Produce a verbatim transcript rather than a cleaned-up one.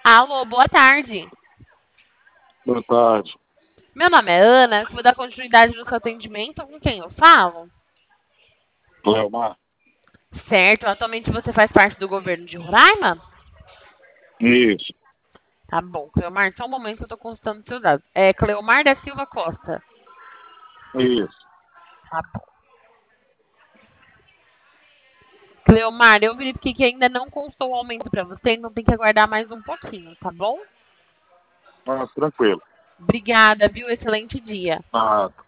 Alô, boa tarde. Boa tarde. Meu nome é Ana, vou dar continuidade no seu atendimento. Com quem eu falo? Cleomar? Certo, atualmente você faz parte do governo de Roraima? Isso, Tá bom, Cleomar, só um momento que eu tô consultando seus dados. É Cleomar da Silva Costa. isso. Tá bom. Cleomar, eu verifiquei que ainda não constou o aumento para você, então tem que aguardar mais um pouquinho, tá bom? Ah, tranquilo. Obrigada, viu? Excelente dia. Ah,